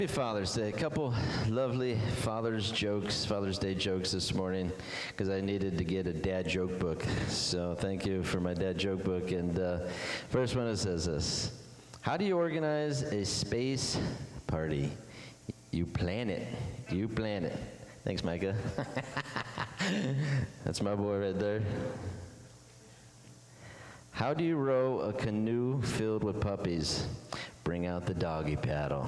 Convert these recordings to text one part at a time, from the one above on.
Happy Father's Day. A couple lovely Father's Day jokes this morning, because I needed to get a dad joke book. So thank you for my dad joke book. And first one, it says this: how do you organize a space party? You plan it. You plan it. Thanks, Micah. That's my boy right there. How do you row a canoe filled with puppies? Bring out the doggy paddle.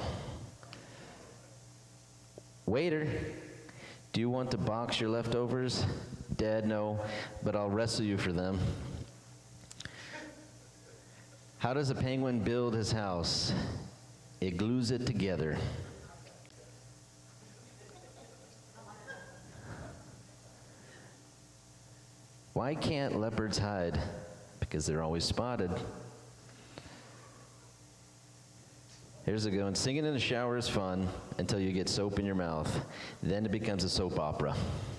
Waiter, do you want to box your leftovers? Dad, no, but I'll wrestle you for them. How does a penguin build his house? It glues it together. Why can't leopards hide? Because they're always spotted. Here's a good one. Singing in the shower is fun until you get soap in your mouth. Then it becomes a soap opera.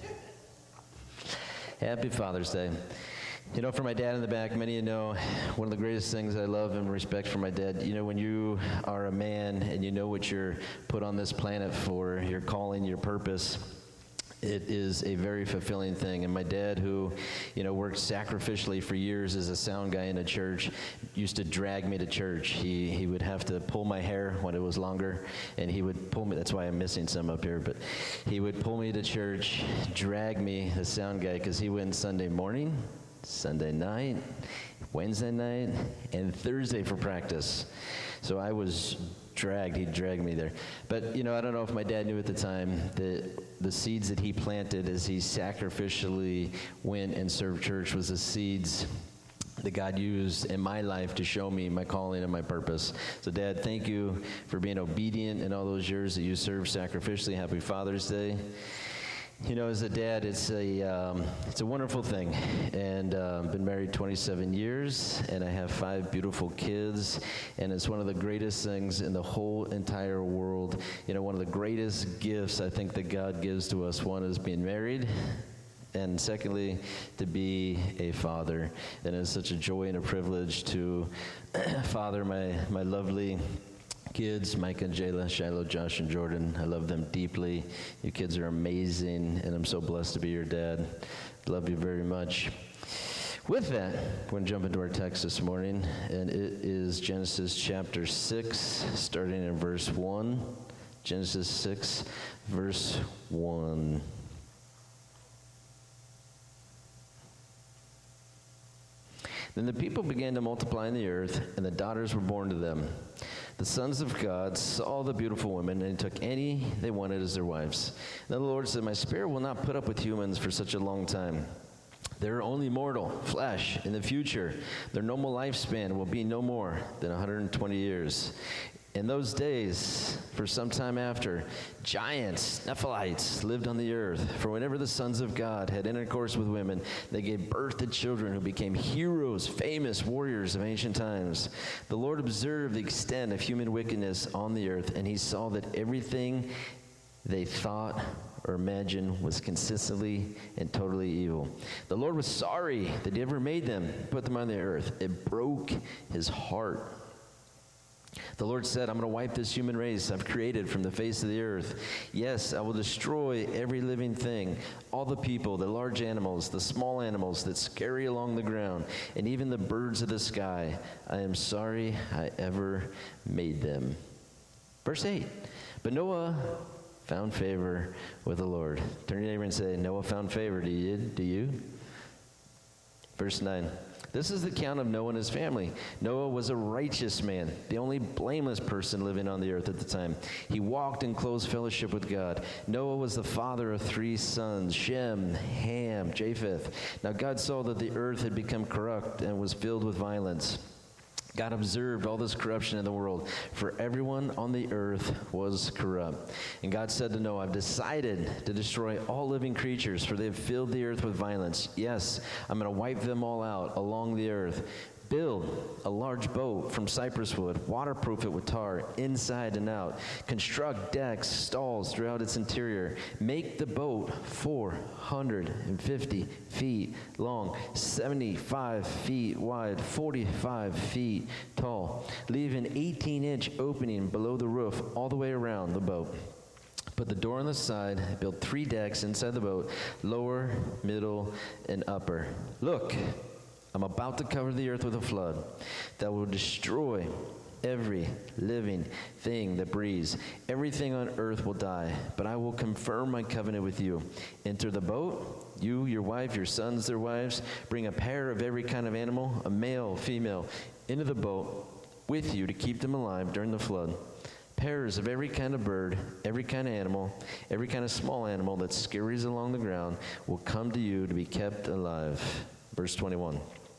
Happy Father's Day. You know, for my dad in the back, many of you know, one of the greatest things I love and respect for my dad, you know, when you are a man and you know what you're put on this planet for, your calling, your purpose, it is a very fulfilling thing. And my dad, who, you know, worked sacrificially for years as a sound guy in a church, used to drag me to church. He would have to pull my hair when it was longer, and he would pull me. That's why I'm missing some up here. But he would pull me to church, drag me, the sound guy, because he went Sunday morning, Sunday night, Wednesday night, and Thursday for practice. So I was dragged. He dragged me there. But, you know, I don't know if my dad knew at the time that the seeds that he planted as he sacrificially went and served church was the seeds that God used in my life to show me my calling and my purpose. So, Dad, thank you for being obedient in all those years that you served sacrificially. Happy Father's Day. You know, as a dad, it's a wonderful thing, and I've been married 27 years, and I have 5 beautiful kids, and it's one of the greatest things in the whole entire world. You know, one of the greatest gifts I think that God gives to us, one is being married, and secondly, to be a father. And it's such a joy and a privilege to father my lovely kids, Micah and Jayla, Shiloh, Josh, and Jordan. I love them deeply. You kids are amazing, and I'm so blessed to be your dad. Love you very much. With that, we're going to jump into our text this morning, and it is Genesis chapter 6, starting in verse 1. Genesis 6, verse 1. Then the people began to multiply in the earth, and the daughters were born to them. The sons of God saw the beautiful women, and took any they wanted as their wives. Then the Lord said, my spirit will not put up with humans for such a long time. They're only mortal, flesh. In the future, their normal lifespan will be no more than 120 years. In those days, for some time after, giants, Nephilites, lived on the earth. For whenever the sons of God had intercourse with women, they gave birth to children who became heroes, famous warriors of ancient times. The Lord observed the extent of human wickedness on the earth, and he saw that everything they thought or imagined was consistently and totally evil. The Lord was sorry that he ever made them, put them on the earth. It broke his heart. The Lord said, I'm going to wipe this human race I've created from the face of the earth. Yes, I will destroy every living thing, all the people, the large animals, the small animals that scurry along the ground, and even the birds of the sky. I am sorry I ever made them. Verse 8, but Noah found favor with the Lord. Turn to your neighbor and say, Noah found favor. Do you? Verse 9. This is the account of Noah and his family. Noah was a righteous man, the only blameless person living on the earth at the time. He walked in close fellowship with God. Noah was the father of 3 sons, Shem, Ham, Japheth. Now God saw that the earth had become corrupt and was filled with violence. God observed all this corruption in the world, for everyone on the earth was corrupt. And God said to Noah, I've decided to destroy all living creatures, for they have filled the earth with violence. Yes, I'm going to wipe them all out along the earth. Build a large boat from cypress wood, waterproof it with tar, inside and out. Construct decks, stalls throughout its interior. Make the boat 450 feet long, 75 feet wide, 45 feet tall. Leave an 18-inch opening below the roof all the way around the boat. Put the door on the side, build 3 decks inside the boat, lower, middle, and upper. Look, I'm about to cover the earth with a flood that will destroy every living thing that breathes. Everything on earth will die, but I will confirm my covenant with you. Enter the boat, you, your wife, your sons, their wives. Bring a pair of every kind of animal, a male, female, into the boat with you to keep them alive during the flood. Pairs of every kind of bird, every kind of animal, every kind of small animal that scurries along the ground will come to you to be kept alive. Verse 21.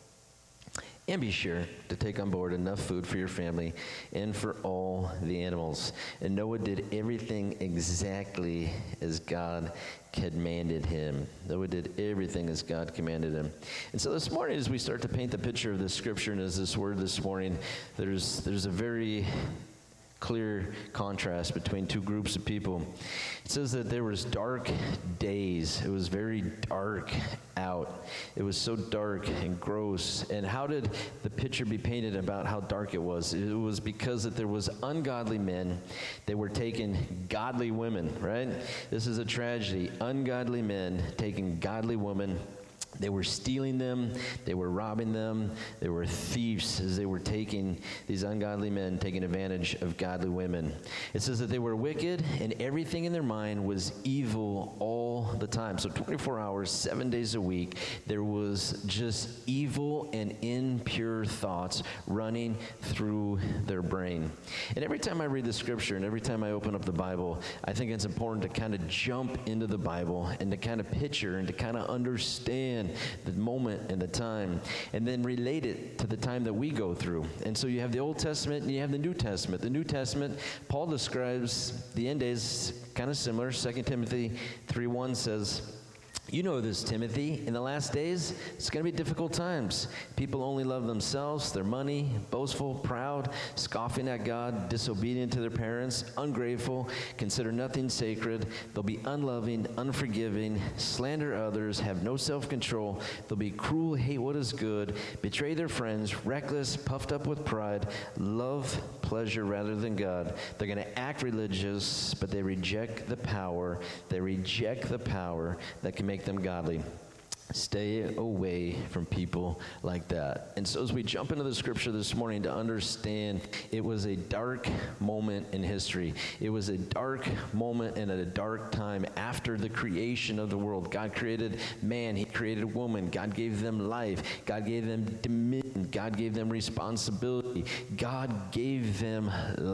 And be sure to take on board enough food for your family and for all the animals. And Noah did everything exactly as God commanded him. Noah did everything as God commanded him. And so this morning, as we start to paint the picture of this scripture and as this word this morning, there's a very clear contrast between two groups of people. It says that there was dark days. It was very dark out. It was so dark and gross. And how did the picture be painted about how dark it was? It was because that there was ungodly men. They were taking godly women, right? This is a tragedy. Ungodly men taking godly women. They were stealing them, they were robbing them, they were thieves as they were taking these ungodly men, taking advantage of godly women. It says that they were wicked and everything in their mind was evil all the time. So 24 hours, 7 days a week, there was just evil and impure thoughts running through their brain. And every time I read the scripture and every time I open up the Bible, I think it's important to kind of jump into the Bible and to kind of picture and to kind of understand the moment and the time, and then relate it to the time that we go through. And so you have the Old Testament and you have the New Testament. The New Testament, Paul describes the end days kind of similar. 2 Timothy 3:1 says, you know this, Timothy. In the last days, it's going to be difficult times. People only love themselves, their money, boastful, proud, scoffing at God, disobedient to their parents, ungrateful, consider nothing sacred. They'll be unloving, unforgiving, slander others, have no self-control. They'll be cruel, hate what is good, betray their friends, reckless, puffed up with pride, love pleasure rather than God. They're going to act religious, but they reject the power. They reject the power that can make them godly. Stay away from people like that. And so as we jump into the scripture this morning to understand, it was a dark moment in history. It was a dark moment and a dark time after the creation of the world. God created man. He created woman. God gave them life. God gave them dominion. God gave them responsibility. God gave them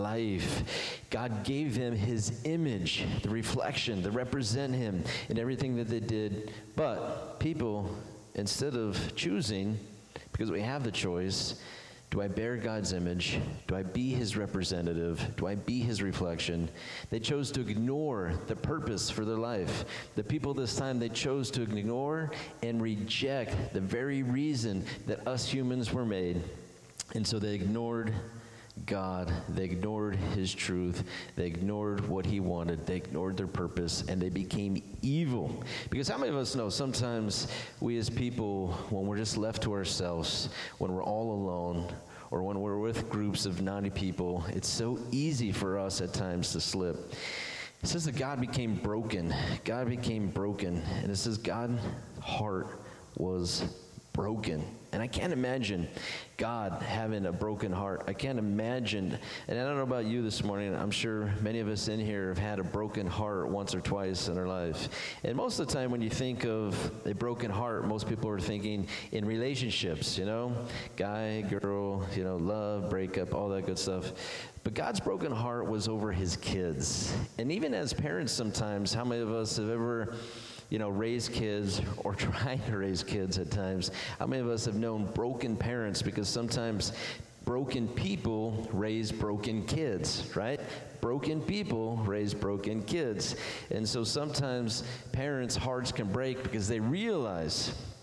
life. God gave them his image, the reflection, to represent him in everything that they did. But people, instead of choosing, because we have the choice, do I bear God's image? Do I be his representative? Do I be his reflection? They chose to ignore the purpose for their life. The people this time, they chose to ignore and reject the very reason that us humans were made. And so they ignored God. They ignored his truth. They ignored what he wanted. They ignored their purpose, and they became evil. Because how many of us know sometimes we as people, when we're just left to ourselves, when we're all alone, or when we're with groups of 90 people, it's so easy for us at times to slip. It says that God became broken. God became broken. And it says God's heart was broken. And I can't imagine God having a broken heart. I can't imagine, and I don't know about you this morning, I'm sure many of us in here have had a broken heart once or twice in our life. And most of the time when you think of a broken heart, most people are thinking in relationships, guy, girl, love, breakup, all that good stuff. But God's broken heart was over his kids. And even as parents sometimes, how many of us have ever raise kids or trying to raise kids at times? How many of us have known broken parents? Because sometimes broken people raise broken kids, right? Broken people raise broken kids. And so sometimes parents' hearts can break because they realize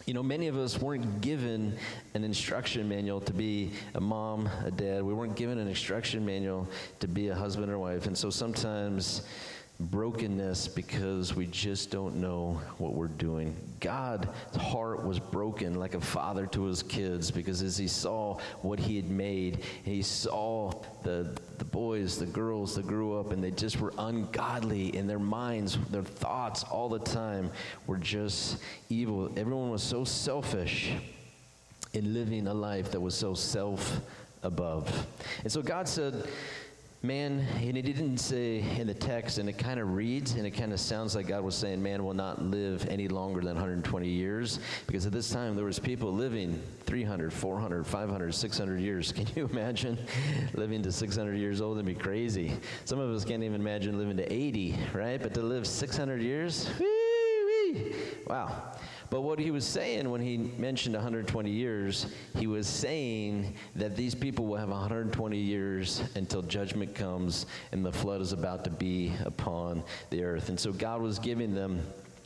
You know, many of us weren't given an instruction manual to be a mom, a dad. We weren't given an instruction manual to be a husband or wife. And so sometimes brokenness because we just don't know what we're doing. God's heart was broken like a father to his kids because as he saw what he had made, and he saw the boys, the girls that grew up, and they just were ungodly in their minds, their thoughts all the time were just evil. Everyone was so selfish in living a life that was so self-above. And so God said, man, and he didn't say in the text, and it kind of reads, and it kind of sounds like God was saying, man will not live any longer than 120 years, because at this time there was people living 300, 400, 500, 600 years. Can you imagine living to 600 years old? That'd be crazy. Some of us can't even imagine living to 80, right? But to live 600 years, whee-wee. Wow. But what he was saying when he mentioned 120 years, he was saying that these people will have 120 years until judgment comes and the flood is about to be upon the earth. And so God was giving them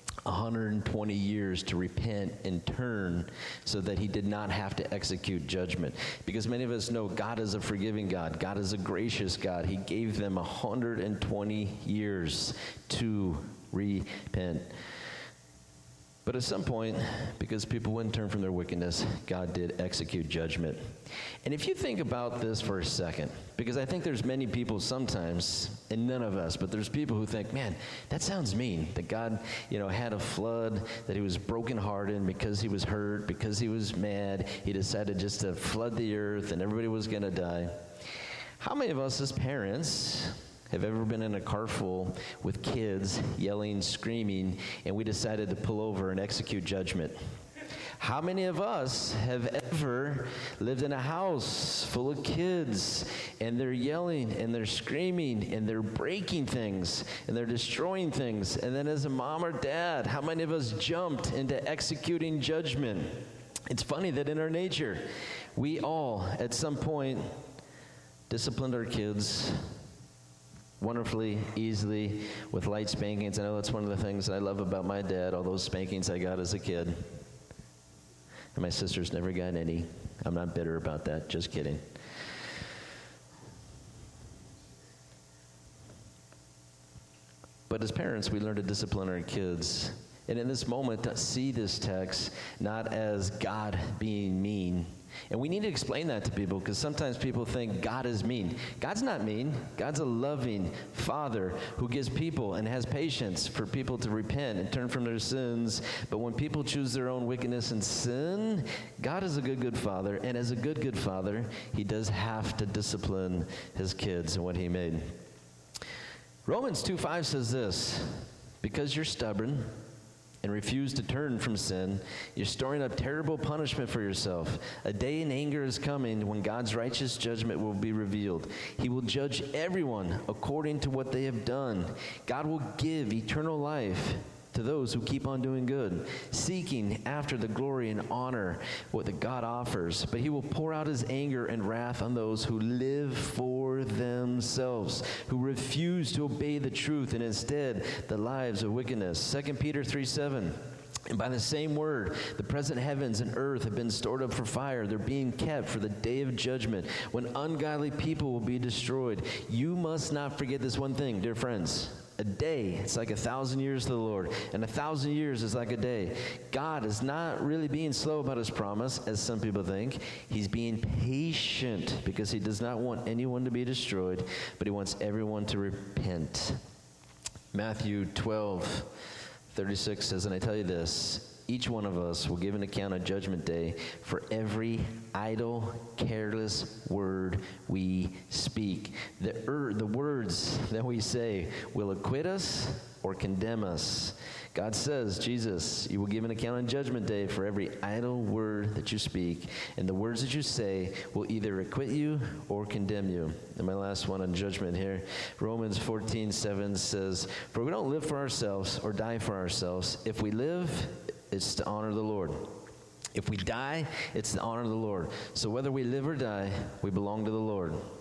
120 years to repent and turn so that he did not have to execute judgment. Because many of us know God is a forgiving God. God is a gracious God. He gave them 120 years to repent. But at some point, because people wouldn't turn from their wickedness, God did execute judgment. And if you think about this for a second, because I think there's many people sometimes, and none of us, but there's people who think, man, that sounds mean, that God, had a flood, that he was brokenhearted because he was hurt, because he was mad, he decided just to flood the earth and everybody was going to die. How many of us as parents have ever been in a car full with kids yelling, screaming, and we decided to pull over and execute judgment? How many of us have ever lived in a house full of kids and they're yelling and they're screaming and they're breaking things and they're destroying things? And then as a mom or dad, how many of us jumped into executing judgment? It's funny that in our nature, we all at some point disciplined our kids wonderfully, easily, with light spankings. I know that's one of the things that I love about my dad, all those spankings I got as a kid. And my sister's never gotten any. I'm not bitter about that, just kidding. But as parents, we learn to discipline our kids. And in this moment, see this text not as God being mean. And we need to explain that to people because sometimes people think God is mean. God's not mean. God's a loving Father who gives people and has patience for people to repent and turn from their sins. But when people choose their own wickedness and sin, God is a good, good Father. And as a good, good Father, he does have to discipline his kids and what he made. Romans 2:5 says this, because you're stubborn and refuse to turn from sin, you're storing up terrible punishment for yourself. A day in anger is coming when God's righteous judgment will be revealed. He will judge everyone according to what they have done. God will give eternal life to those who keep on doing good, seeking after the glory and honor what the God offers. But he will pour out his anger and wrath on those who live for themselves, who refuse to obey the truth and instead the lives of wickedness. 2 Peter 3:7. And by the same word, the present heavens and earth have been stored up for fire. They're being kept for the day of judgment, when ungodly people will be destroyed. You must not forget this one thing, dear friends. A day, it's like 1,000 years to the Lord, and 1,000 years is like a day. God is not really being slow about his promise, as some people think. He's being patient because he does not want anyone to be destroyed, but he wants everyone to repent. Matthew 12:36 says, and I tell you this, each one of us will give an account on Judgment Day for every idle, careless word we speak. The words that we say will acquit us or condemn us. God says, Jesus, you will give an account on Judgment Day for every idle word that you speak, and the words that you say will either acquit you or condemn you. And my last one on judgment here, Romans 14:7 says, for we don't live for ourselves or die for ourselves. If we live, it's to honor the Lord. If we die, it's to honor the Lord. So whether we live or die, we belong to the Lord.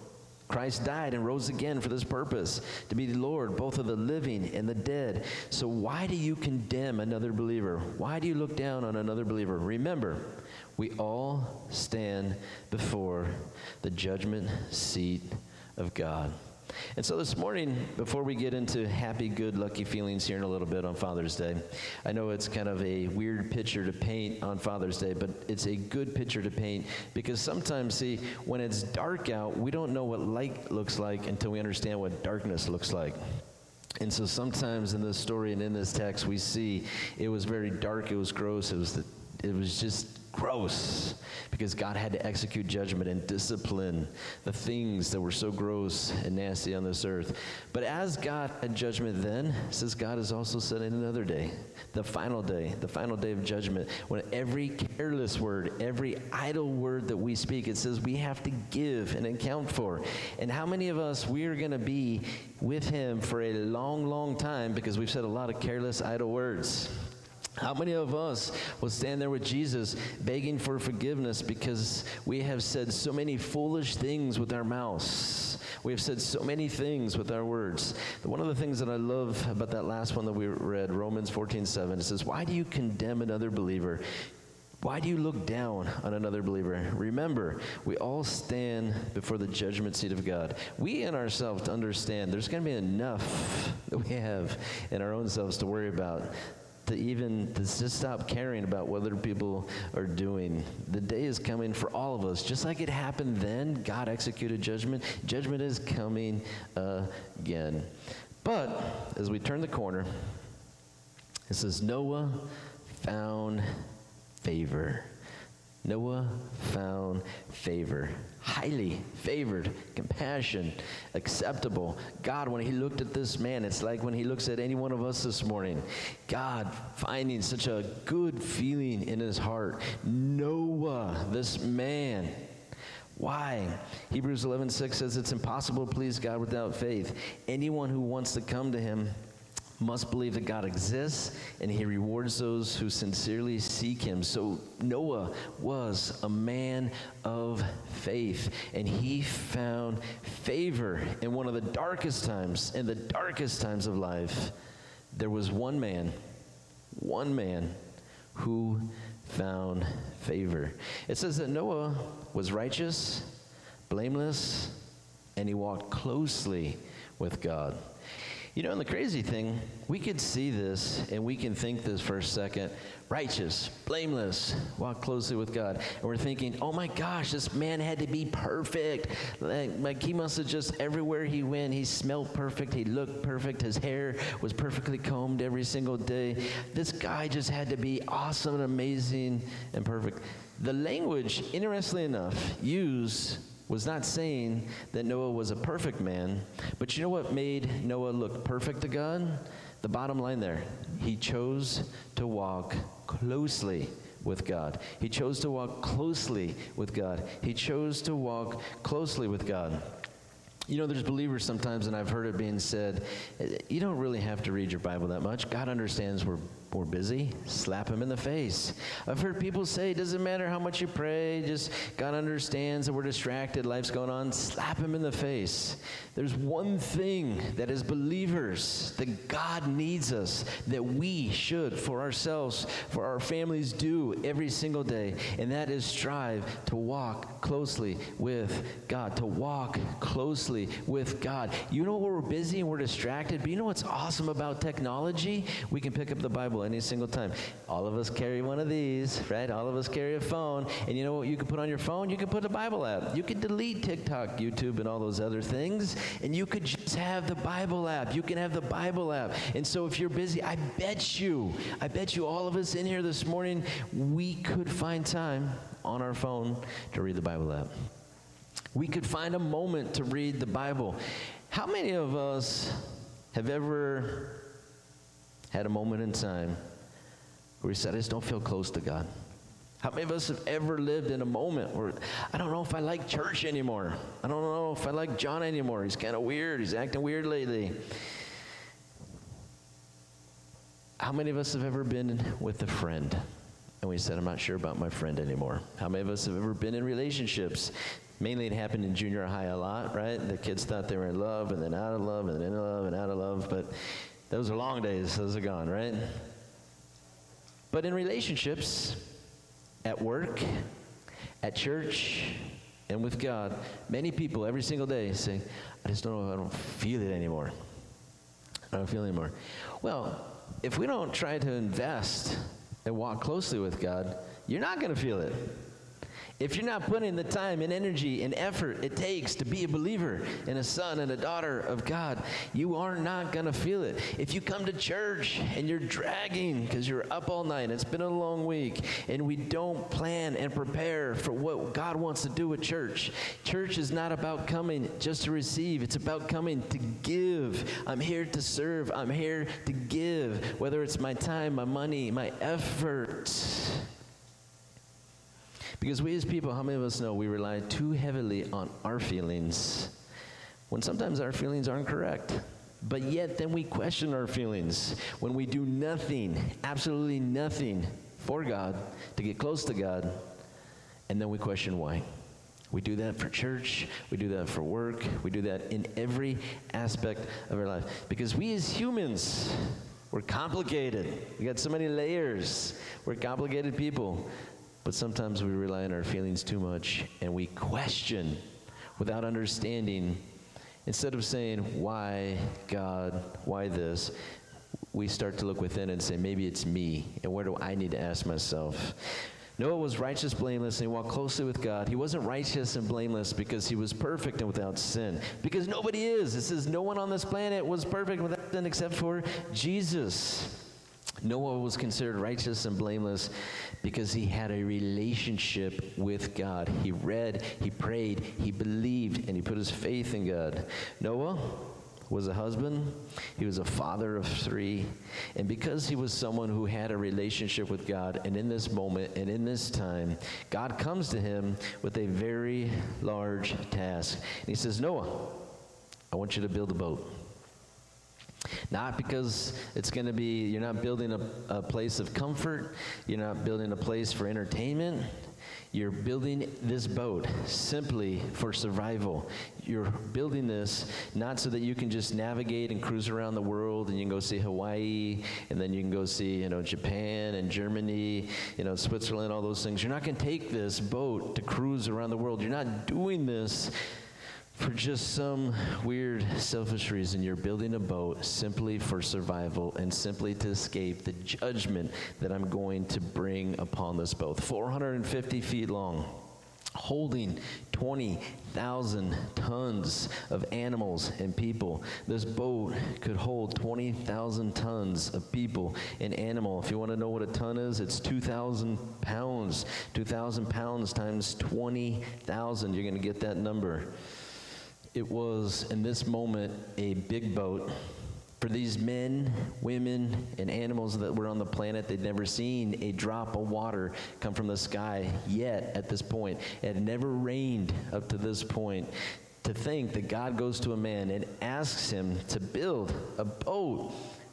Christ died and rose again for this purpose, to be the Lord, both of the living and the dead. So why do you condemn another believer? Why do you look down on another believer? Remember, we all stand before the judgment seat of God. And so this morning, before we get into happy, good, lucky feelings here in a little bit on Father's Day, I know it's kind of a weird picture to paint on Father's Day, but it's a good picture to paint because sometimes, see, when it's dark out, we don't know what light looks like until we understand what darkness looks like. And so sometimes in this story and in this text, we see it was very dark, it was gross, it was just gross because God had to execute judgment and discipline the things that were so gross and nasty on this earth. But as God had judgment then, says God has also set in another day, the final day of judgment, when every careless word, every idle word that we speak, it says we have to give an account for. And how many of us, we are going to be with him for a long, long time because we've said a lot of careless, idle words? How many of us will stand there with Jesus begging for forgiveness because we have said so many foolish things with our mouths? We have said so many things with our words. One of the things that I love about that last one that we read, Romans 14:7, it says, why do you condemn another believer? Why do you look down on another believer? Remember, we all stand before the judgment seat of God. We in ourselves understand there's going to be enough that we have in our own selves to worry about, to just stop caring about what other people are doing. The day is coming for all of us. Just like it happened then, God executed judgment. Judgment is coming again. But as we turn the corner, it says Noah found favor. Noah found favor. Highly favored, compassion, acceptable. God, when he looked at this man, it's like when he looks at any one of us this morning, God finding such a good feeling in his heart. Noah, this man. Why? Hebrews 11:6 says it's impossible to please God without faith. Anyone who wants to come to him must believe that God exists, and he rewards those who sincerely seek him. So Noah was a man of faith, and he found favor in one of the darkest times, of life. There was one man who found favor. It says that Noah was righteous, blameless, and he walked closely with God. You know, and the crazy thing, we could see this and we can think this for a second. Righteous, blameless, walk closely with God. And we're thinking, oh my gosh, this man had to be perfect. Like he must have just, everywhere he went, he smelled perfect, he looked perfect, his hair was perfectly combed every single day. This guy just had to be awesome and amazing and perfect. The language, interestingly enough, used was not saying that Noah was a perfect man, but you know what made Noah look perfect to God? The bottom line there, he chose to walk closely with God. He chose to walk closely with God. He chose to walk closely with God. You know, there's believers sometimes, and I've heard it being said, you don't really have to read your Bible that much. God understands we're busy. Slap him in the face. I've heard people say, it doesn't matter how much you pray, just God understands that we're distracted, life's going on. Slap him in the face. There's one thing that as believers, that God needs us, that we should, for ourselves, for our families, do every single day, and that is strive to walk closely with God, to walk closely with God. You know, we're busy and we're distracted, but you know what's awesome about technology? We can pick up the Bible any single time. All of us carry one of these, right? All of us carry a phone, and you know what you can put on your phone? You can put a Bible app. You can delete TikTok, YouTube, and all those other things, and you could just have the Bible app. You can have the Bible app. And so if you're busy, I bet you all of us in here this morning, we could find time on our phone to read the Bible app. We could find a moment to read the Bible. How many of us have ever had a moment in time where we said, I just don't feel close to God? How many of us have ever lived in a moment where, I don't know if I like church anymore. I don't know if I like John anymore. He's kind of weird. He's acting weird lately. How many of us have ever been with a friend and we said, I'm not sure about my friend anymore? How many of us have ever been in relationships Mainly it happened in junior high a lot, right? The kids thought they were in love, and then out of love, and then in love, and out of love. But those are long days. Those are gone, right? But in relationships, at work, at church, and with God, many people every single day say, I just don't know, I don't feel it anymore. I don't feel it anymore. Well, if we don't try to invest and walk closely with God, you're not going to feel it. If you're not putting the time and energy and effort it takes to be a believer and a son and a daughter of God, you are not going to feel it. If you come to church and you're dragging because you're up all night, it's been a long week, and we don't plan and prepare for what God wants to do at church. Church is not about coming just to receive. It's about coming to give. I'm here to serve. I'm here to give, whether it's my time, my money, my effort. Because we as people, how many of us know we rely too heavily on our feelings when sometimes our feelings aren't correct? But yet then we question our feelings when we do nothing, absolutely nothing for God, to get close to God, and then we question why. We do that for church, we do that for work, we do that in every aspect of our life. Because we as humans, we're complicated. We got so many layers. We're complicated people. But sometimes we rely on our feelings too much, and we question without understanding. Instead of saying, why, God, why this, we start to look within and say, maybe it's me, and where do I need to ask myself? Noah was righteous, blameless, and he walked closely with God. He wasn't righteous and blameless because he was perfect and without sin. Because nobody is. It says no one on this planet was perfect without sin except for Jesus. Noah was considered righteous and blameless because he had a relationship with God. He read, he prayed, he believed, and he put his faith in God. Noah was a husband. He was a father of 3. And because he was someone who had a relationship with God, and in this moment and in this time, God comes to him with a very large task. And he says, Noah, I want you to build a boat. Not because it's going to be, you're not building a place of comfort. You're not building a place for entertainment. You're building this boat simply for survival. You're building this not so that you can just navigate and cruise around the world and you can go see Hawaii and then you can go see, Japan and Germany, Switzerland, all those things. You're not going to take this boat to cruise around the world. You're not doing this for just some weird, selfish reason. You're building a boat simply for survival and simply to escape the judgment that I'm going to bring upon this boat. 450 feet long, holding 20,000 tons of animals and people. This boat could hold 20,000 tons of people and animal. If you want to know what a ton is, it's 2,000 pounds. 2,000 pounds times 20,000. You're going to get that number. It was, in this moment, a big boat. For these men, women, and animals that were on the planet, they'd never seen a drop of water come from the sky yet at this point. It had never rained up to this point. To think that God goes to a man and asks him to build a boat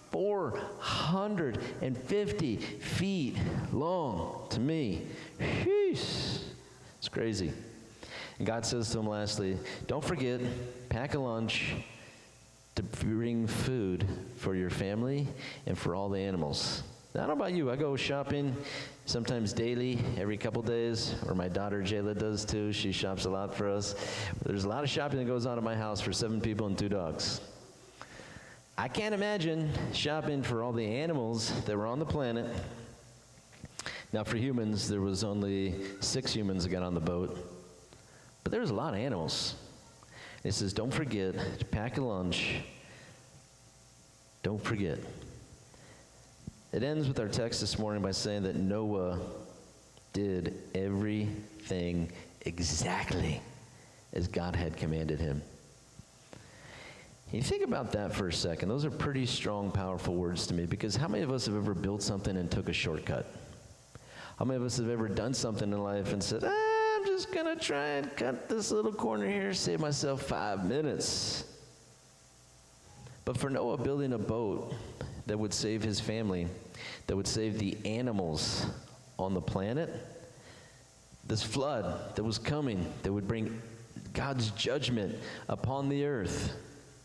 450 feet long, to me, sheesh, it's crazy. And God says to him lastly, don't forget, pack a lunch to bring food for your family and for all the animals. Now, I don't know about you. I go shopping sometimes daily, every couple days, or my daughter Jayla does too. She shops a lot for us. There's a lot of shopping that goes on at my house for 7 people and 2 dogs. I can't imagine shopping for all the animals that were on the planet. Now, for humans, there was only 6 humans that got on the boat. But there's a lot of animals. It says, don't forget to pack a lunch. Don't forget. It ends with our text this morning by saying that Noah did everything exactly as God had commanded him. You think about that for a second. Those are pretty strong, powerful words to me, because how many of us have ever built something and took a shortcut? How many of us have ever done something in life and said, I'm just going to try and cut this little corner here, save myself 5 minutes? But for Noah, building a boat that would save his family, that would save the animals on the planet, this flood that was coming, that would bring God's judgment upon the earth.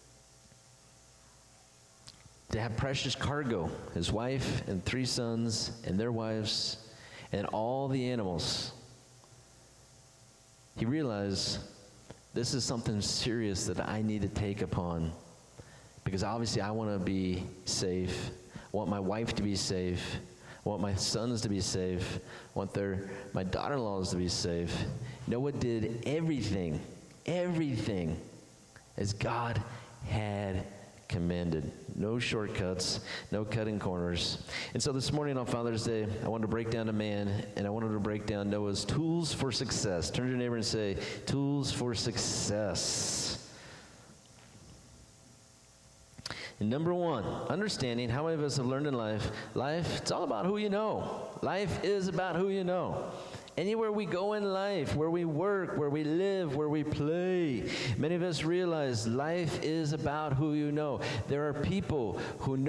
To have precious cargo, his wife and 3 sons and their wives and all the animals. He realized this is something serious that I need to take upon, because obviously I want to be safe. I want my wife to be safe. I want my sons to be safe. I want my daughter-in-laws to be safe. Noah did everything as God had commanded. No shortcuts, no cutting corners. And so this morning on Father's Day, I wanted to break down a man, and I wanted to break down Noah's tools for success. Turn to your neighbor and say, tools for success. And number 1, understanding. How many of us have learned in life, it's all about who you know. Life is about who you know. Anywhere we go in life, where we work, where we live, where we play, many of us realize life is about who you know. There are people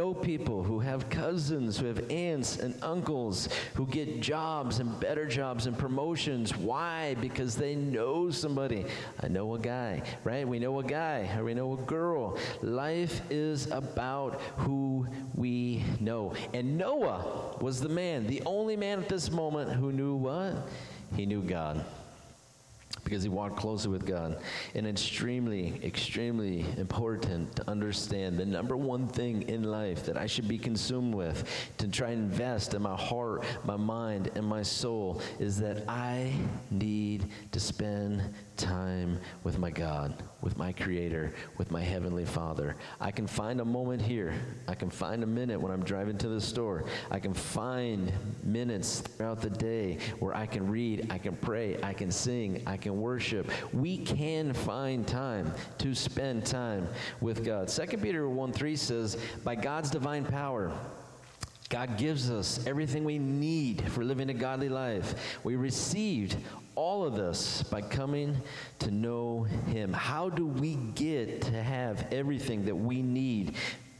who have cousins, who have aunts and uncles, who get jobs and better jobs and promotions. Why? Because they know somebody. I know a guy, right? We know a guy, or we know a girl. Life is about who we know. And Noah was the man, the only man at this moment who knew what? He knew God, because he walked closely with God. And extremely, extremely important to understand the number 1 thing in life that I should be consumed with, to try and invest in my heart, my mind, and my soul, is that I need to spend time with my God, with my Creator, with my Heavenly Father. I can find a moment here. I can find a minute when I'm driving to the store. I can find minutes throughout the day where I can read, I can pray, I can sing, I can worship. We can find time to spend time with God. 2 Peter 1:3 says, by God's divine power, God gives us everything we need for living a godly life. We received all of this by coming to know Him. How do we get to have everything that we need?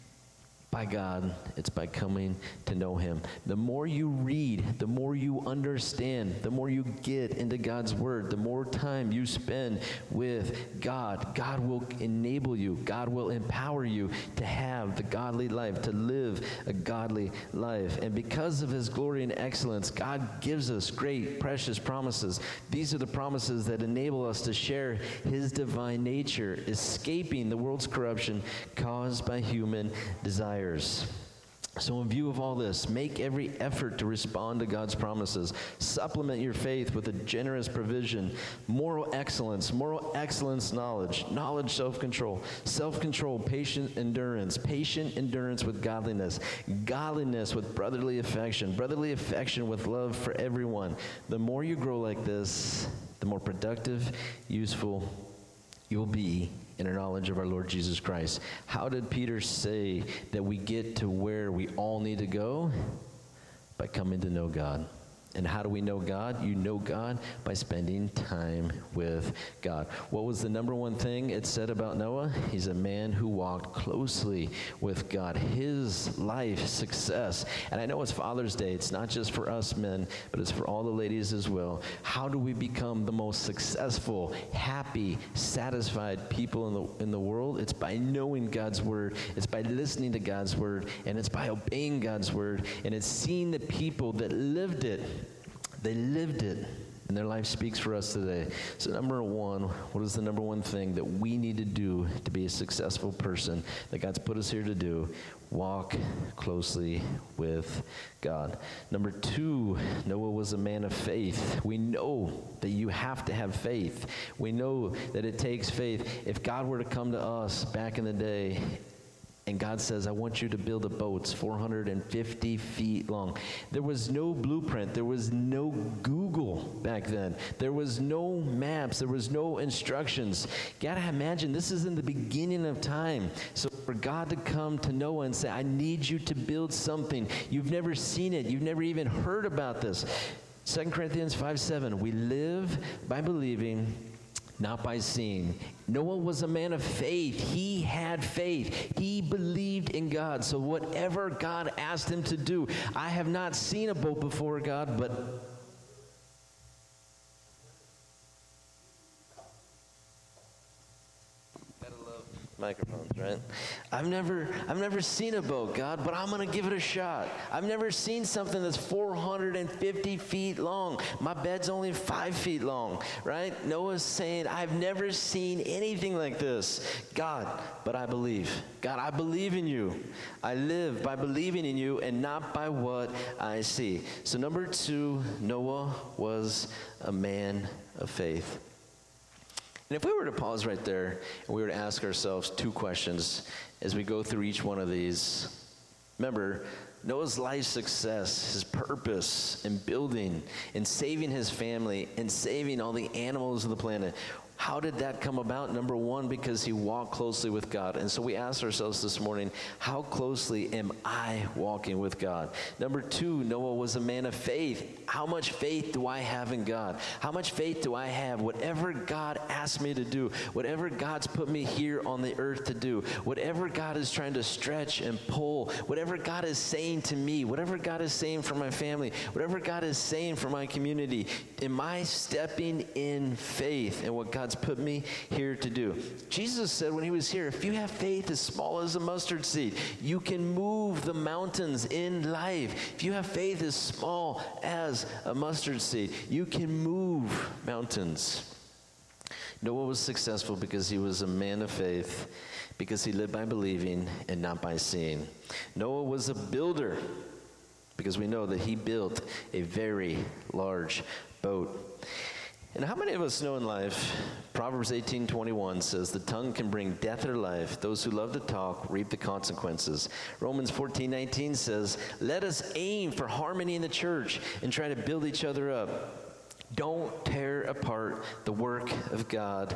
By God, it's by coming to know Him. The more you read, the more you understand, the more you get into God's Word, the more time you spend with God, God will enable you, God will empower you to have the godly life, to live a godly life. And because of His glory and excellence, God gives us great, precious promises. These are the promises that enable us to share His divine nature, escaping the world's corruption caused by human desire. So in view of all this, make every effort to respond to God's promises. Supplement your faith with a generous provision, moral excellence knowledge, self-control, patient endurance with godliness with brotherly affection with love for everyone. The more you grow like this, the more productive, useful you'll be in our knowledge of our Lord Jesus Christ. How did Peter say that we get to where we all need to go? By coming to know God. And how do we know God? You know God by spending time with God. What was the number 1 thing it said about Noah? He's a man who walked closely with God. His life success. And I know it's Father's Day. It's not just for us men, but it's for all the ladies as well. How do we become the most successful, happy, satisfied people in the world? It's by knowing God's Word. It's by listening to God's Word. And it's by obeying God's Word. And it's seeing the people that lived it. They lived it, and their life speaks for us today. So number 1, what is the number 1 thing that we need to do to be a successful person that God's put us here to do? Walk closely with God. Number 2, Noah was a man of faith. We know that you have to have faith. We know that it takes faith. If God were to come to us back in the day, and God says, I want you to build a boat 450 feet long. There was no blueprint. There was no Google back then. There was no maps. There was no instructions. You gotta imagine, this is in the beginning of time. So for God to come to Noah and say, I need you to build something. You've never seen it. You've never even heard about this. 2 Corinthians 5:7, we live by believing, not by seeing. Noah was a man of faith. He had faith. He believed in God. So whatever God asked him to do, I have not seen a boat before, God, but Microphones, right? I've never seen a boat, God, but I'm going to give it a shot. I've never seen something that's 450 feet long. My bed's only 5 feet long, right? Noah's saying, I've never seen anything like this. God, but I believe. God, I believe in you. I live by believing in you and not by what I see. So number 2, Noah was a man of faith. And if we were to pause right there and we were to ask ourselves 2 questions as we go through each one of these, remember, Noah's life success, his purpose in building and saving his family and saving all the animals of the planet, how did that come about? Number 1, because he walked closely with God. And so we asked ourselves this morning, how closely am I walking with God? Number 2, Noah was a man of faith. How much faith do I have in God? How much faith do I have? Whatever God asked me to do, whatever God's put me here on the earth to do, whatever God is trying to stretch and pull, whatever God is saying to me, whatever God is saying for my family, whatever God is saying for my community, am I stepping in faith in what God's put me here to do? Jesus said when he was here, if you have faith as small as a mustard seed, you can move the mountains in life. If you have faith as small as a mustard seed, you can move mountains. Noah was successful because he was a man of faith, because he lived by believing and not by seeing. Noah was a builder because we know that he built a very large boat. And how many of us know in life, Proverbs 18:21 says, the tongue can bring death or life. Those who love to talk reap the consequences. Romans 14:19 says, let us aim for harmony in the church and try to build each other up. Don't tear apart the work of God.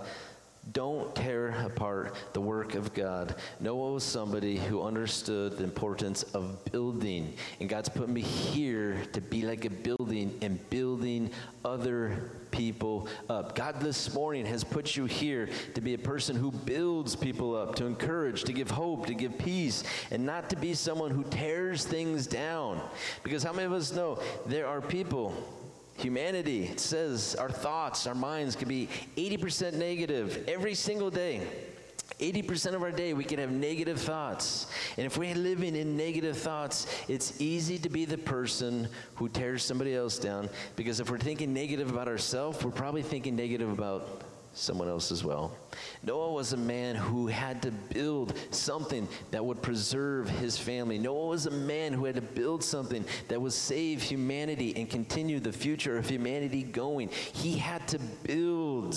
Don't tear apart the work of God. Noah was somebody who understood the importance of building. And God's put me here to be like a building and building other people up. God this morning has put you here to be a person who builds people up, to encourage, to give hope, to give peace, and not to be someone who tears things down. Because how many of us know there are people, humanity, it says our thoughts, our minds can be 80% negative every single day. 80% of our day we can have negative thoughts. And if we're living in negative thoughts, it's easy to be the person who tears somebody else down, because if we're thinking negative about ourselves, we're probably thinking negative about someone else as well. Noah was a man who had to build something that would preserve his family. Noah was a man who had to build something that would save humanity and continue the future of humanity going. He had to build.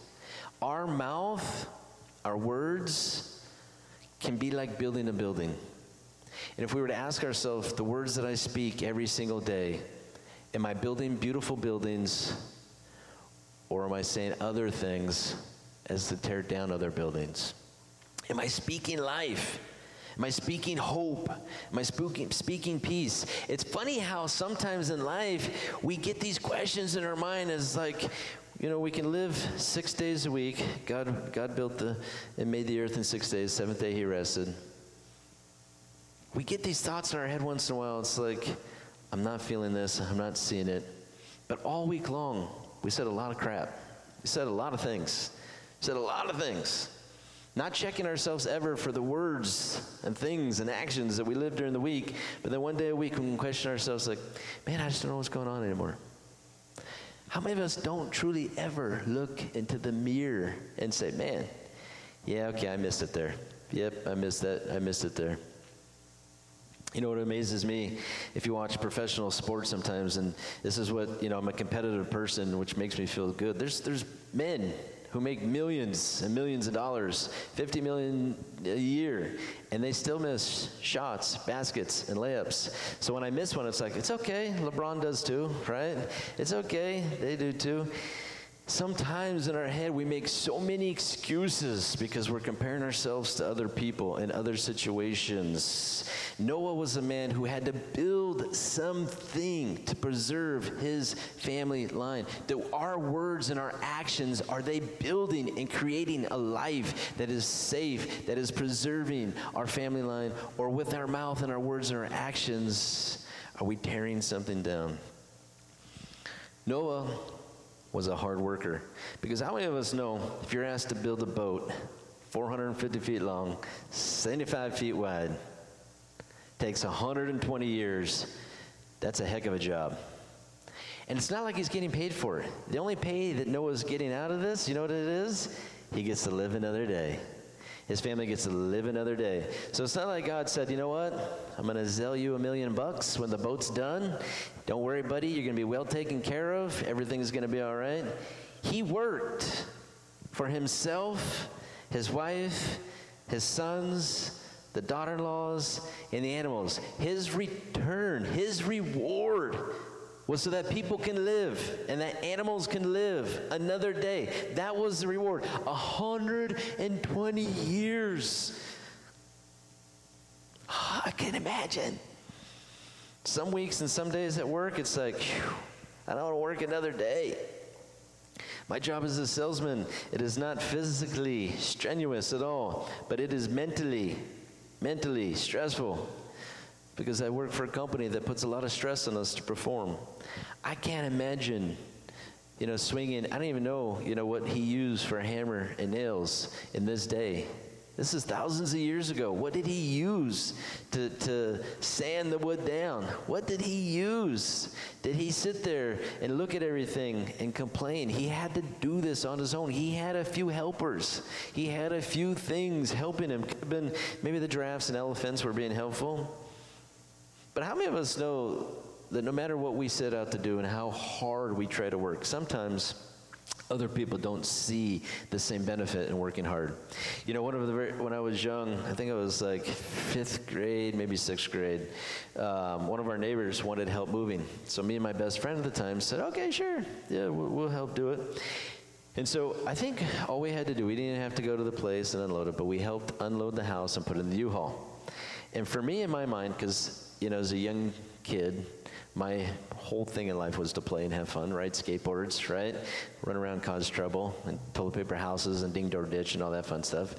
Our mouth, our words, can be like building a building. And if we were to ask ourselves, the words that I speak every single day, am I building beautiful buildings, or am I saying other things as to tear down other buildings? Am I speaking life? Am I speaking hope? Am I speaking peace? It's funny how sometimes in life we get these questions in our mind as like, you know, we can live 6 days a week. God built and made the earth in 6 days. 7th day he rested. We get these thoughts in our head once in a while. It's like, I'm not feeling this. I'm not seeing it. But all week long, we said a lot of crap. We said a lot of things. Not checking ourselves ever for the words and things and actions that we live during the week. But then one day a week we can question ourselves like, man, I just don't know what's going on anymore. How many of us don't truly ever look into the mirror and say, man, yeah, okay, I missed it there. Yep, I missed it there. You know what amazes me, if you watch professional sports sometimes, and this is what, you know, I'm a competitive person, which makes me feel good. There's men who make millions and millions of dollars, $50 million a year, and they still miss shots, baskets, and layups. So when I miss one, it's like, it's okay. LeBron does too, right? It's okay. They do too. Sometimes in our head we make so many excuses because we're comparing ourselves to other people and other situations. Noah was a man who had to build something to preserve his family line. Our words and our actions, are they building and creating a life that is safe, that is preserving our family line? Or with our mouth and our words and our actions, are we tearing something down? Noah was a hard worker. Because how many of us know if you're asked to build a boat, 450 feet long, 75 feet wide. Takes 120 years. That's a heck of a job. And it's not like he's getting paid for it. The only pay that Noah's getting out of this, you know what it is? He gets to live another day. His family gets to live another day. So it's not like God said, you know what? I'm going to sell you $1 million when the boat's done. Don't worry, buddy. You're going to be well taken care of. Everything's going to be all right. He worked for himself, his wife, his sons, the daughter-in-laws, and the animals. His return, his reward was so that people can live and that animals can live another day. That was the reward. 120 years. Oh, I can't imagine. Some weeks and some days at work, it's like, whew, I don't want to work another day. My job as a salesman, it is not physically strenuous at all, but it is mentally stressful, because I work for a company that puts a lot of stress on us to perform. I can't imagine, swinging. I don't even know, what he used for a hammer and nails in this day. This is thousands of years ago. What did he use to sand the wood down? What did he use? Did he sit there and look at everything and complain? He had to do this on his own. He had a few helpers. He had a few things helping him. Could have been maybe the giraffes and elephants were being helpful. But how many of us know that no matter what we set out to do and how hard we try to work, sometimes other people don't see the same benefit in working hard? When I was young, I think I was like 5th grade, maybe 6th grade, one of our neighbors wanted help moving. So me and my best friend at the time said, okay, sure, yeah, we'll help do it. And so I think all we had to do, we didn't have to go to the place and unload it, but we helped unload the house and put it in the U-Haul. And for me, in my mind, because, as a young kid, my whole thing in life was to play and have fun, right? Skateboards, right? Run around, cause trouble, and toilet paper houses, and ding door ditch, and all that fun stuff.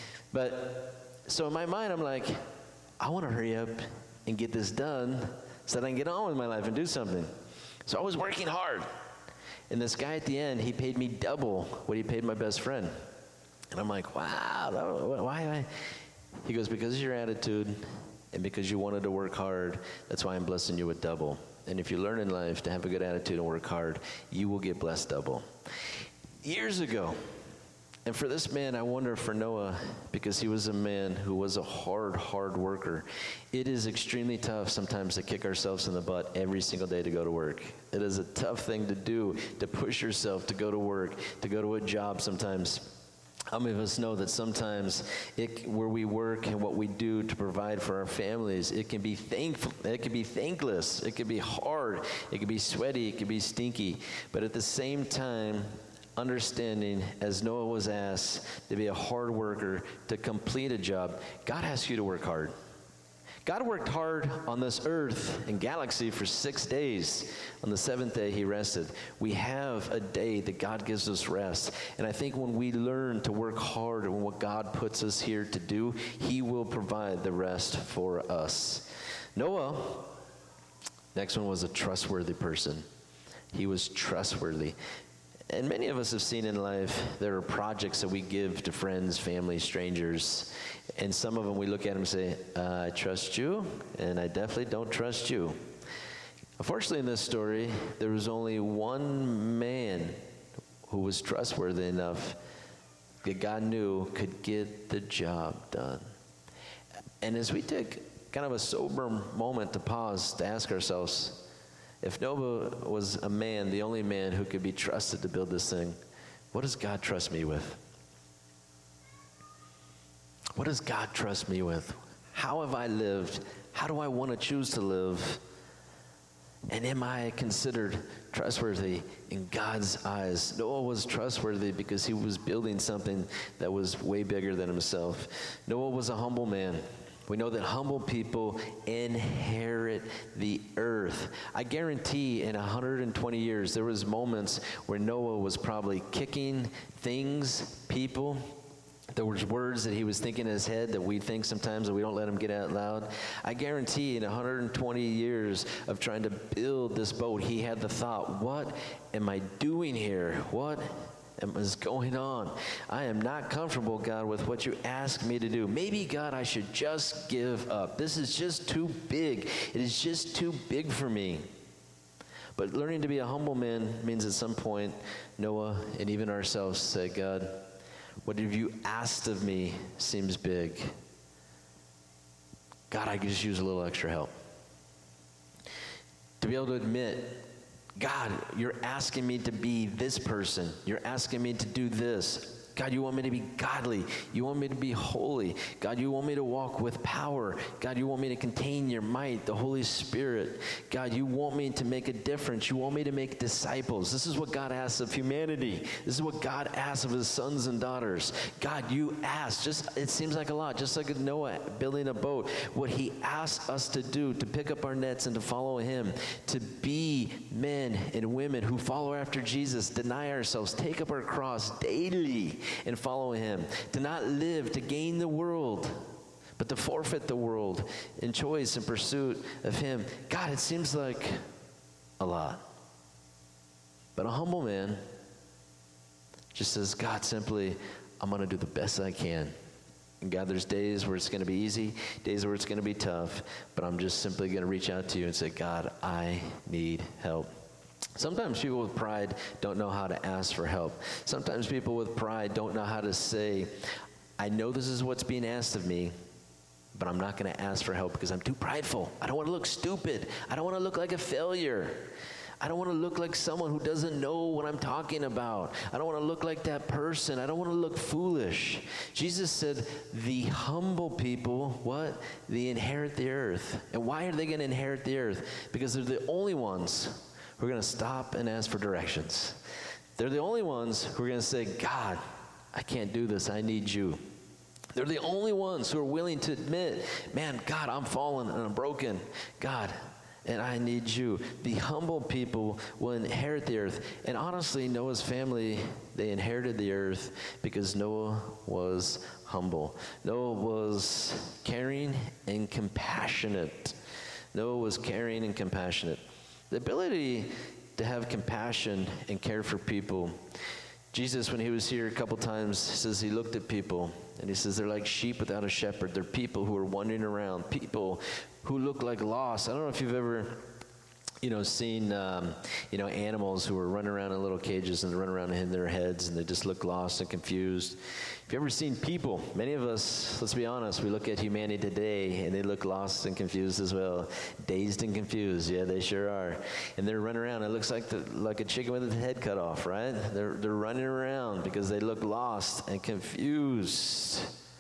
But, so in my mind, I'm like, I want to hurry up and get this done so that I can get on with my life and do something. So I was working hard. And this guy at the end, he paid me double what he paid my best friend. And I'm like, wow, why? He goes, because of your attitude and because you wanted to work hard, that's why I'm blessing you with double. And if you learn in life to have a good attitude and work hard, you will get blessed double. Years ago, and for this man, I wonder for Noah, because he was a man who was a hard worker. It is extremely tough sometimes to kick ourselves in the butt every single day to go to work. It is a tough thing to do, to push yourself to go to work, to go to a job sometimes. How many of us know that sometimes where we work and what we do to provide for our families, it can be thankless, it can be hard, it can be sweaty, it can be stinky, but at the same time, understanding, as Noah was asked to be a hard worker, to complete a job, God asks you to work hard. God worked hard on this earth and galaxy for 6 days. On the 7th day, he rested. We have a day that God gives us rest. And I think when we learn to work hard on what God puts us here to do, he will provide the rest for us. Noah, next one, was a trustworthy person. He was trustworthy. And many of us have seen in life, there are projects that we give to friends, family, strangers, and some of them we look at them and say, I trust you, and I definitely don't trust you. Unfortunately, in this story, there was only one man who was trustworthy enough that God knew could get the job done. And as we take kind of a sober moment to pause to ask ourselves, if Noah was a man, the only man who could be trusted to build this thing, what does God trust me with? What does God trust me with? How have I lived? How do I want to choose to live? And am I considered trustworthy in God's eyes? Noah was trustworthy because he was building something that was way bigger than himself. Noah was a humble man. We know that humble people inherit the earth. I guarantee in 120 years, there was moments where Noah was probably kicking things, people. There was words that he was thinking in his head that we think sometimes that we don't let him get out loud. I guarantee in 120 years of trying to build this boat, he had the thought, what am I doing here? What is going on. I am not comfortable, God, with what you ask me to do. Maybe, God, I should just give up. This is just too big. It is just too big for me. But learning to be a humble man means at some point, Noah and even ourselves say, God, what have you asked of me seems big. God, I could just use a little extra help. To be able to admit, God, you're asking me to be this person. You're asking me to do this. God, you want me to be godly. You want me to be holy. God, you want me to walk with power. God, you want me to contain your might, the Holy Spirit. God, you want me to make a difference. You want me to make disciples. This is what God asks of humanity. This is what God asks of his sons and daughters. God, you ask, it seems like a lot, just like Noah building a boat. What he asks us to do, to pick up our nets and to follow him, to be men and women who follow after Jesus, deny ourselves, take up our cross daily, and follow him. To not live to gain the world, but to forfeit the world in choice and pursuit of him. God, it seems like a lot. But a humble man just says, God, simply, I'm going to do the best I can. And God, there's days where it's going to be easy, days where it's going to be tough, but I'm just simply going to reach out to you and say, God, I need help. Sometimes people with pride don't know how to ask for help. Sometimes people with pride don't know how to say, I know this is what's being asked of me, but I'm not going to ask for help because I'm too prideful. I don't want to look stupid. I don't want to look like a failure. I don't want to look like someone who doesn't know what I'm talking about. I don't want to look like that person. I don't want to look foolish. Jesus said, the humble people, what? They inherit the earth. And why are they going to inherit the earth? Because they're the only ones who are going to stop and ask for directions. They're the only ones who are going to say, God, I can't do this. I need you. They're the only ones who are willing to admit, man, God, I'm fallen and I'm broken. God, and I need you. The humble people will inherit the earth. And honestly, Noah's family, they inherited the earth because Noah was humble. Noah was caring and compassionate. Noah was caring and compassionate. The ability to have compassion and care for people. Jesus, when he was here a couple times, says he looked at people and he says they're like sheep without a shepherd. They're people who are wandering around, people who look like lost. I don't know if you've ever, seen, animals who are running around in little cages and they run around and hit their heads and they just look lost and confused. If you've ever seen people, many of us, let's be honest, we look at humanity today and they look lost and confused as well. Dazed and confused, yeah, they sure are. And they're running around. It looks like a chicken with its head cut off, right? They're running around because they look lost and confused.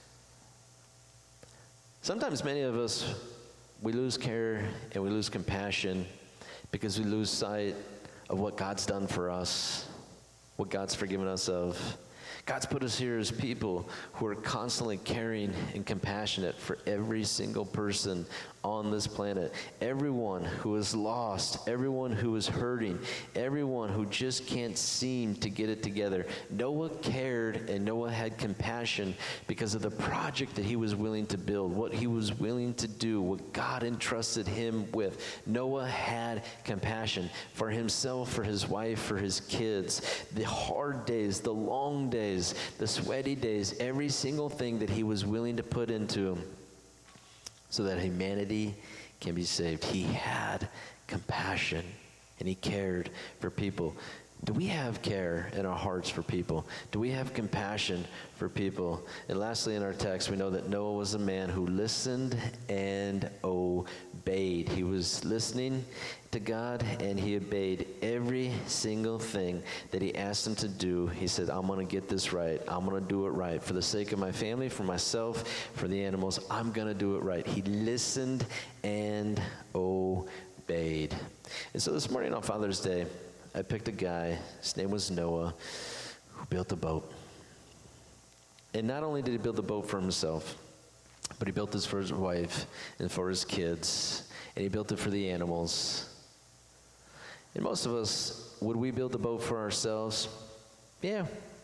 Sometimes many of us, we lose care and we lose compassion because we lose sight of what God's done for us, what God's forgiven us of. God's put us here as people who are constantly caring and compassionate for every single person on this planet. Everyone who is lost, everyone who is hurting, everyone who just can't seem to get it together. Noah cared and Noah had compassion because of the project that he was willing to build, what he was willing to do, what God entrusted him with. Noah had compassion for himself, for his wife, for his kids. The hard days, the long days, the sweaty days, every single thing that he was willing to put into so that humanity can be saved. He had compassion and he cared for people. Do we have care in our hearts for people? Do we have compassion for people? And lastly, in our text, we know that Noah was a man who listened and obeyed. He was listening to God and he obeyed every single thing that he asked him to do. He said, I'm going to get this right. I'm going to do it right. For the sake of my family, for myself, for the animals, I'm going to do it right. He listened and obeyed. And so this morning on Father's Day, I picked a guy, his name was Noah, who built a boat. And not only did he build the boat for himself, but he built this for his wife and for his kids, and he built it for the animals. And most of us, would we build the boat for ourselves? Yeah,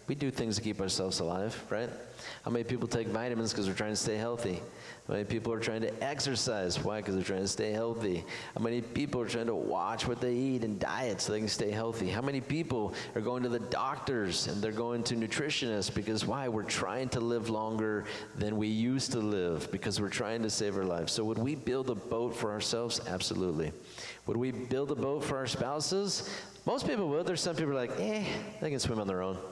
We do things to keep ourselves alive, right? How many people take vitamins because they're trying to stay healthy? How many people are trying to exercise? Why? Because they're trying to stay healthy. How many people are trying to watch what they eat and diet so they can stay healthy? How many people are going to the doctors and they're going to nutritionists because why? We're trying to live longer than we used to live because we're trying to save our lives. So would we build a boat for ourselves? Absolutely. Would we build a boat for our spouses? Most people would. There's some people who are like, they can swim on their own.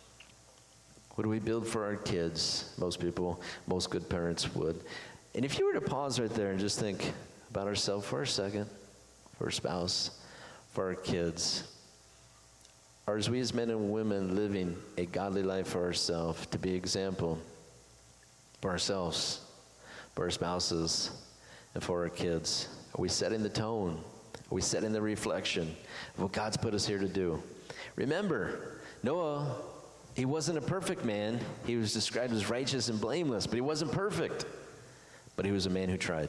Would we build for our kids? Most people, most good parents would. And if you were to pause right there and just think about ourselves for a second, for our spouse, for our kids, or as we as men and women living a godly life for ourselves, to be example for ourselves, for our spouses, and for our kids, are we setting the tone? Are we setting the reflection of what God's put us here to do? Remember, Noah, he wasn't a perfect man. He was described as righteous and blameless, but he wasn't perfect. But he was a man who tried.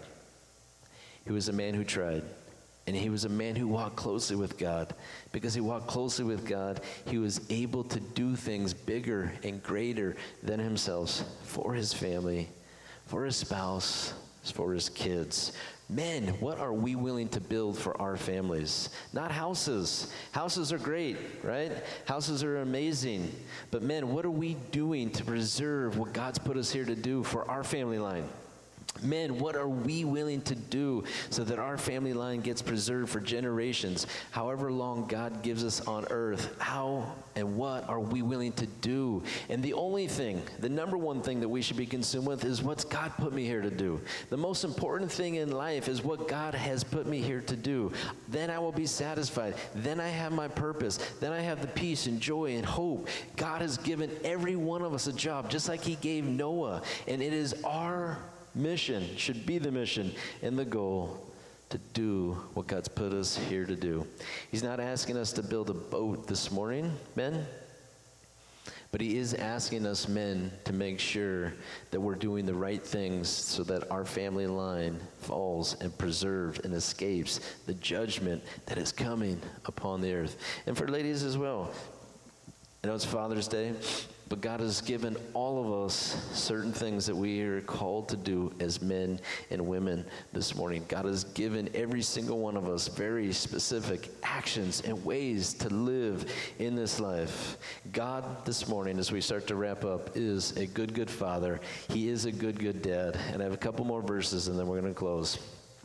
He was a man who tried. And he was a man who walked closely with God. Because he walked closely with God, he was able to do things bigger and greater than himself for his family, for his spouse, for his kids. Men, what are we willing to build for our families? Not houses. Houses are great, right? Houses are amazing. But men, what are we doing to preserve what God's put us here to do for our family line? Men, what are we willing to do so that our family line gets preserved for generations? However long God gives us on earth, how and what are we willing to do? And the only thing, the number one thing that we should be consumed with is what's God put me here to do. The most important thing in life is what God has put me here to do. Then I will be satisfied. Then I have my purpose. Then I have the peace and joy and hope. God has given every one of us a job, just like he gave Noah. And it is our mission, should be the mission and the goal to do what God's put us here to do. He's not asking us to build a boat this morning, men, but he is asking us men to make sure that we're doing the right things so that our family line falls and preserved and escapes the judgment that is coming upon the earth. And for ladies as well, I know it's Father's Day, but God has given all of us certain things that we are called to do as men and women this morning. God has given every single one of us very specific actions and ways to live in this life. God this morning, as we start to wrap up, is a good, good father. He is a good, good dad. And I have a couple more verses and then we're going to close.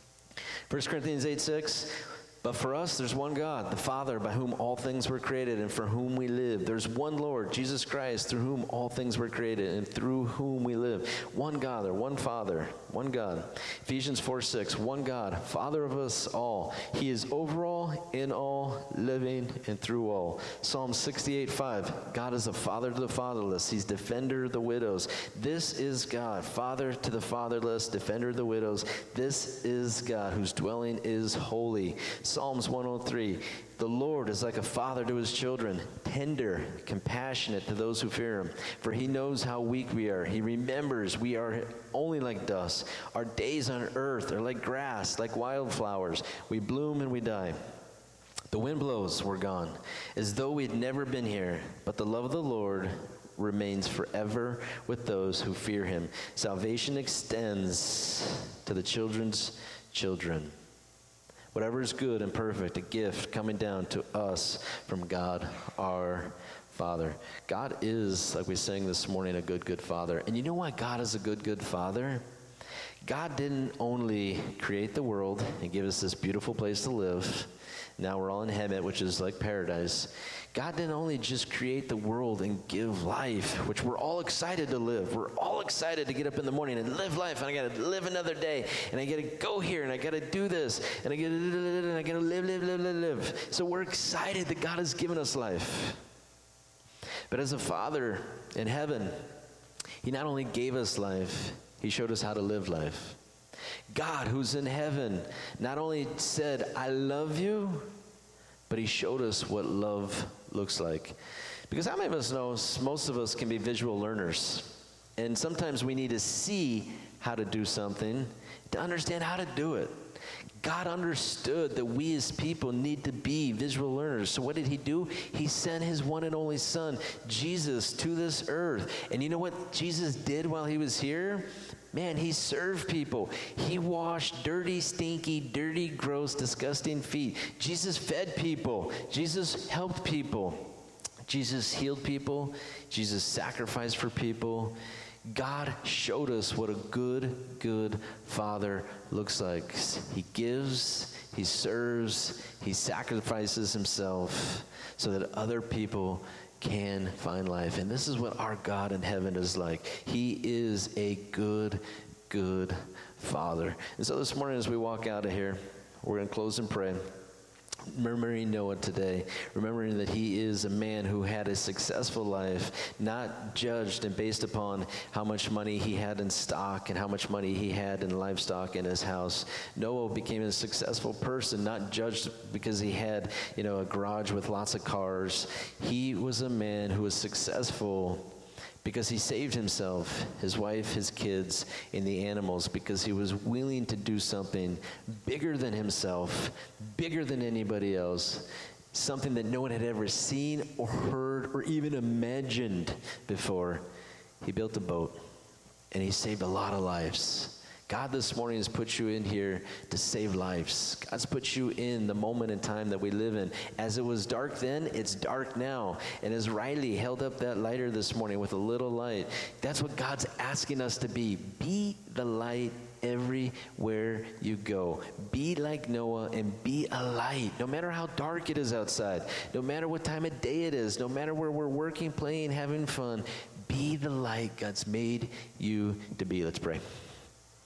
1 Corinthians 8:6. But for us, there's one God, the Father, by whom all things were created and for whom we live. There's one Lord, Jesus Christ, through whom all things were created and through whom we live. One God, or one Father, one God. Ephesians 4:6, one God, Father of us all. He is over all, in all, living, and through all. Psalm 68:5, God is a father to the fatherless. He's defender of the widows. This is God, Father to the fatherless, defender of the widows. This is God, whose dwelling is holy. Psalms 103, the Lord is like a father to his children, tender, compassionate to those who fear him. For he knows how weak we are. He remembers we are only like dust. Our days on earth are like grass, like wildflowers. We bloom and we die. The wind blows, we're gone, as though we'd never been here. But the love of the Lord remains forever with those who fear him. Salvation extends to the children's children. Whatever is good and perfect, a gift coming down to us from God our Father. God is, like we sang this morning, a good, good Father. And you know why God is a good, good Father? God didn't only create the world and give us this beautiful place to live. Now we're all in heaven, which is like paradise. God didn't only just create the world and give life, which we're all excited to live. We're all excited to get up in the morning and live life, and I got to live another day, and I got to go here, and I got to do this, and I got to live. So we're excited that God has given us life. But as a Father in heaven, he not only gave us life, he showed us how to live life. God, who's in heaven, not only said, I love you, but he showed us what love looks like. Because how many of us know most of us can be visual learners? And sometimes we need to see how to do something to understand how to do it. God understood that we as people need to be visual learners. So what did he do? He sent his one and only son, Jesus, to this earth. And you know what Jesus did while he was here? Man, he served people. He washed dirty, stinky, dirty, gross, disgusting feet. Jesus fed people. Jesus helped people. Jesus healed people. Jesus sacrificed for people. God showed us what a good Father looks like. He gives, he serves, he sacrifices himself so that other people can find life. And this is what our God in heaven is like. He is a good Father. And so this morning as we walk out of here, we're going to close and pray. Remembering Noah today, remembering that he is a man who had a successful life, not judged and based upon how much money he had in stock and how much money he had in livestock in his house. Noah became a successful person, not judged because he had, a garage with lots of cars. He was a man who was successful because he saved himself, his wife, his kids, and the animals, because he was willing to do something bigger than himself, bigger than anybody else, something that no one had ever seen or heard or even imagined before. He built a boat, and he saved a lot of lives. God this morning has put you in here to save lives. God's put you in the moment in time that we live in. As it was dark then, it's dark now. And as Riley held up that lighter this morning with a little light, that's what God's asking us to be. Be the light everywhere you go. Be like Noah and be a light. No matter how dark it is outside, no matter what time of day it is, no matter where we're working, playing, having fun, be the light God's made you to be. Let's pray.